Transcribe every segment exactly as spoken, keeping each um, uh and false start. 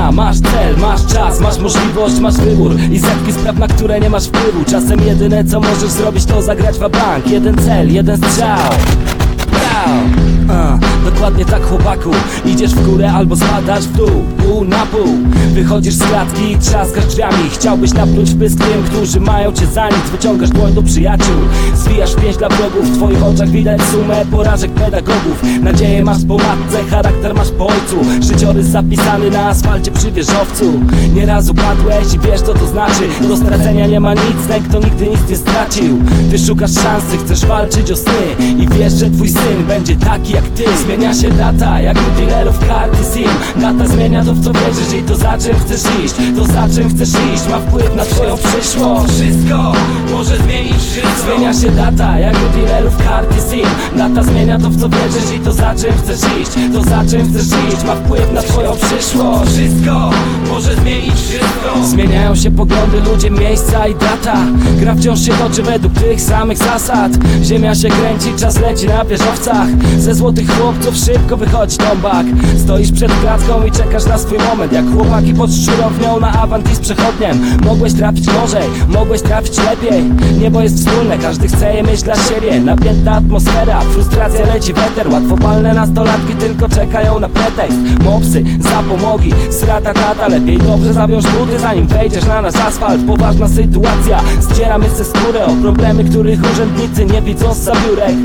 dnia. Masz cel, masz czas, masz możliwość, masz wybór i setki spraw, na które nie masz wpływu. Czasem jedyne co możesz zrobić to zagrać w bank. Jeden cel, jeden strzał. A, dokładnie tak, chłopaku. Idziesz w górę albo spadasz w dół, pół na pół. Wychodzisz z klatki i trzaskasz drzwiami. Chciałbyś napluć w pysk tym, którzy mają cię za nic. Wyciągasz dłoń do przyjaciół, zwijasz pięść dla wrogów. W twoich oczach widać sumę porażek pedagogów. Nadzieję masz po matce, charakter masz po ojcu. Życiorys zapisany na asfalcie przy wieżowcu. Nieraz upadłeś i wiesz co to znaczy. Do stracenia nie ma nic, ten kto nigdy nic nie stracił. Ty szukasz szansy, chcesz walczyć o sny i wiesz, że twój syn będzie taki jak ty. Zmienia się data, jak u dealerów karty SIM. Data zmienia to, w co wierzysz i to za czym chcesz iść. To za czym chcesz iść ma wpływ na twoją przyszłość. Wszystko może zmienić wszystko. Zmienia się data, jak u dealerów karty SIM. Data zmienia to, w co wierzysz i to za czym chcesz iść. To za czym chcesz iść ma wpływ na twoją przyszłość. Wszystko może zmienić wszystko. Zmieniają się poglądy, ludzie, miejsca i data. Gra wciąż się toczy według tych samych zasad. Ziemia się kręci, czas leci na wieżowcach. Ze złotych chłopców szybko wychodzi tombak. Stoisz przed klatką i czekasz na swój moment. Jak chłopaki pod szczurownią na Avanti z przechodniem. Mogłeś trafić gorzej, mogłeś trafić lepiej. Niebo jest wspólne, każdy chce je mieć dla siebie. Napięta atmosfera, frustracja leci weter. Łatwopalne nastolatki tylko czekają na pretekst. Mopsy, zapomogi, srata tata. Lepiej dobrze zawiąż buty, zanim wejdziesz na nasz asfalt. Poważna sytuacja, zdzieramy ze skórę o problemy, których urzędnicy nie widzą zza biurek.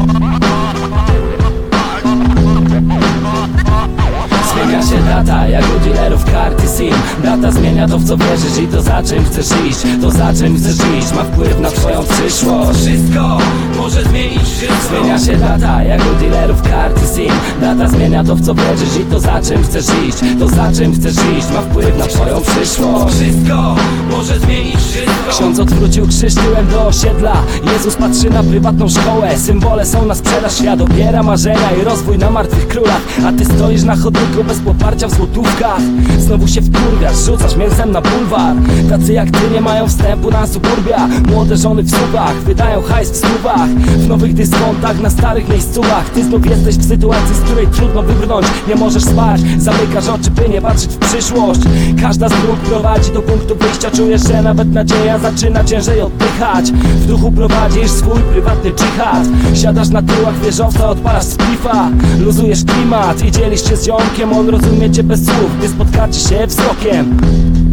Zmienia się data, jak u dealerów karty SIM. Data zmienia to, w co wierzysz i to za czym chcesz iść. To za czym chcesz iść ma wpływ na twoją przyszłość. Wszystko może zmienić wszystko. Zmienia się data, jak u dealerów karty SIM. Data zmienia to, w co wierzysz i to za czym chcesz iść. To za czym chcesz iść ma wpływ na twoją przyszłość. Wszystko może zmienić wszystko. Ksiądz odwrócił krzyż tyłem do osiedla. Jezus patrzy na prywatną szkołę. Symbole są na sprzedaż, świat opiera marzenia i rozwój na martwych królach. A ty stoisz na chodniku bez poparcia w złotówkach. Znowu się wkurwiasz, rzucasz mięsem na bulwar. Tacy jak ty nie mają wstępu na suburbia. Młode żony w suwach, wydają hajs w stówach. W nowych dyskontach, na starych miejscówach. Ty znów jesteś w sytuacji, z której trudno wybrnąć. Nie możesz spać, zamykasz oczy, by nie patrzeć w przyszłość. Każda z dróg prowadzi do punktu wyjścia. Czujesz, że nawet nadzieja zaczyna ciężej oddychać. W duchu prowadzisz swój prywatny dżihad. Siadasz na tyłach wieżowca, odpalasz splifa. Luzujesz klimat i dzielisz się z ziomkiem. On rozumie cię bez słów, gdy spotkacie się wzrokiem.